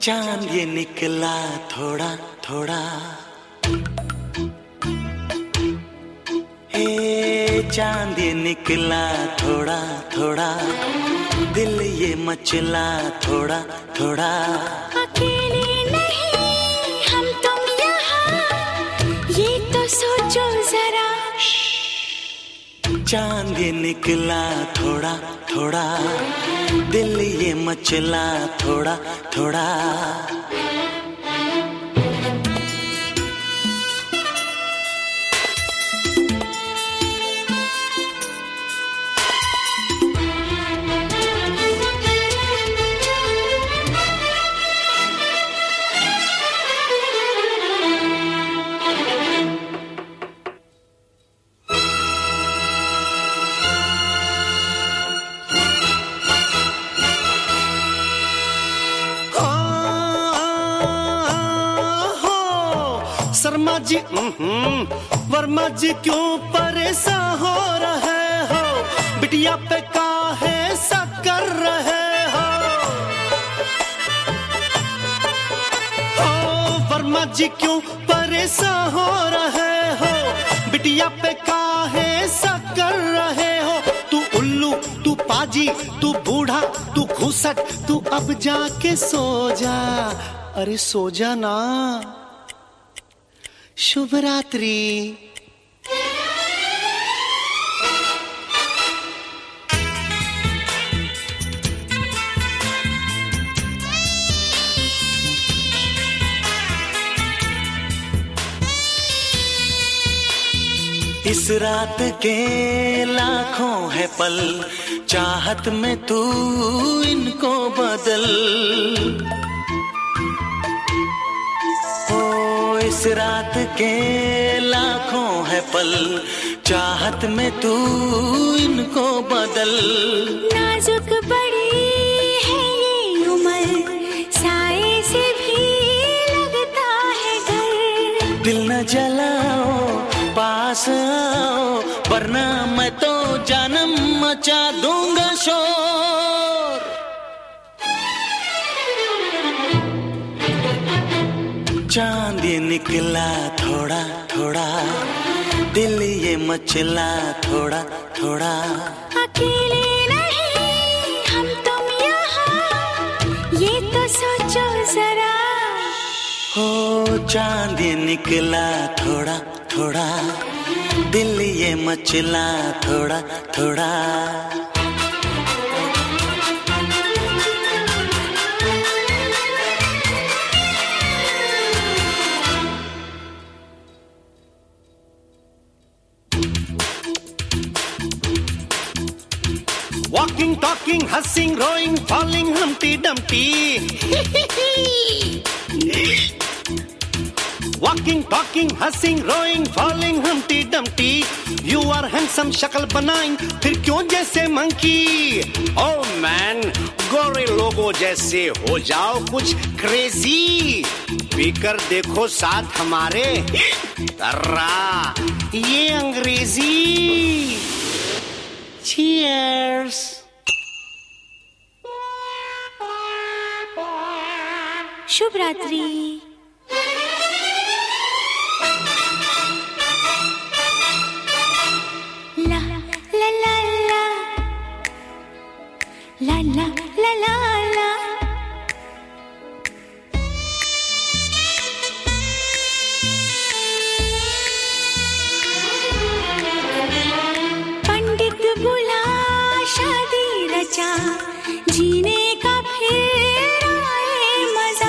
चांद ये निकला थोड़ा थोड़ा, हे चांद ये निकला थोड़ा थोड़ा, दिल ये मचला थोड़ा थोड़ा। अकेले नहीं हम तुम यहाँ, ये तो सोचो जरा। चांद ये निकला थोड़ा थोड़ा, दिल ये मचला थोड़ा थोड़ा। शर्मा जी वर्मा जी क्यों परेशान हो रहे हो, बिटिया पे काहे सा कर रहे हो। वर्मा जी क्यों परेशान हो रहे हो, बिटिया पे काहे सा कर रहे हो। तू उल्लू तू पाजी तू बूढ़ा तू घुसट, तू अब जाके सो जा, अरे सो जा ना। शुभ रात्रि। इस रात के लाखों है पल, चाहत में तू इनको बदल। इस रात के लाखों है पल, चाहत में तू इनको बदल। नाजुक बड़ी है ये उम्र, साए से भी लगता है घर। दिल न जलाओ पास आओ, वरना मैं तो जानम मचा दूंगा शोर। चांद ये निकला थोड़ा थोड़ा, दिल ये मचला थोड़ा थोड़ा। अकेले नहीं हम तुम यहाँ, ये तो सोचो जरा। हो चांद ये निकला थोड़ा थोड़ा, दिल ये मचला थोड़ा थोड़ा। Walking, talking, hussing, rowing, falling, Humpty Dumpty. Walking, talking, hussing, rowing, falling, Humpty Dumpty. You are handsome, शक्ल बनाई, फिर क्यों जैसे monkey? Oh man, गोरे लोगों जैसे हो जाओ कुछ crazy. पीकर देखो साथ हमारे, तर्रा, ये अंग्रेजी। Cheers. शुभ रात्रि। ला ला ला ला ला ला ला ला ला। पंडित बुला शादी रचा, जीने का फिर आए मजा।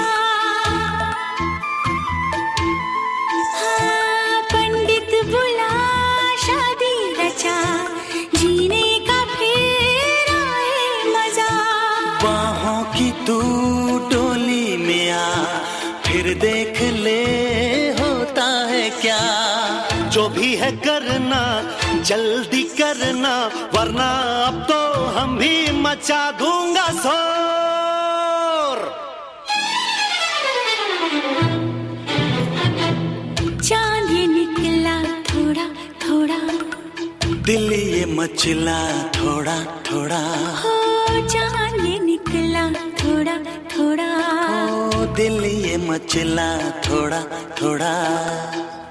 हाँ पंडित बुला शादी रचा, जीने का फिर आए मजा। बाहों की तू डोली में आ, फिर देख ले होता है क्या। जो भी है करना जल्दी करना, वरना अब तो हम भी मचा दूंगा शोर। चांद ये निकला थोड़ा थोड़ा, दिल ये मचला थोड़ा थोड़ा। हो चांद ये निकला थोड़ा थोड़ा, दिल ये मचला थोड़ा थोड़ा।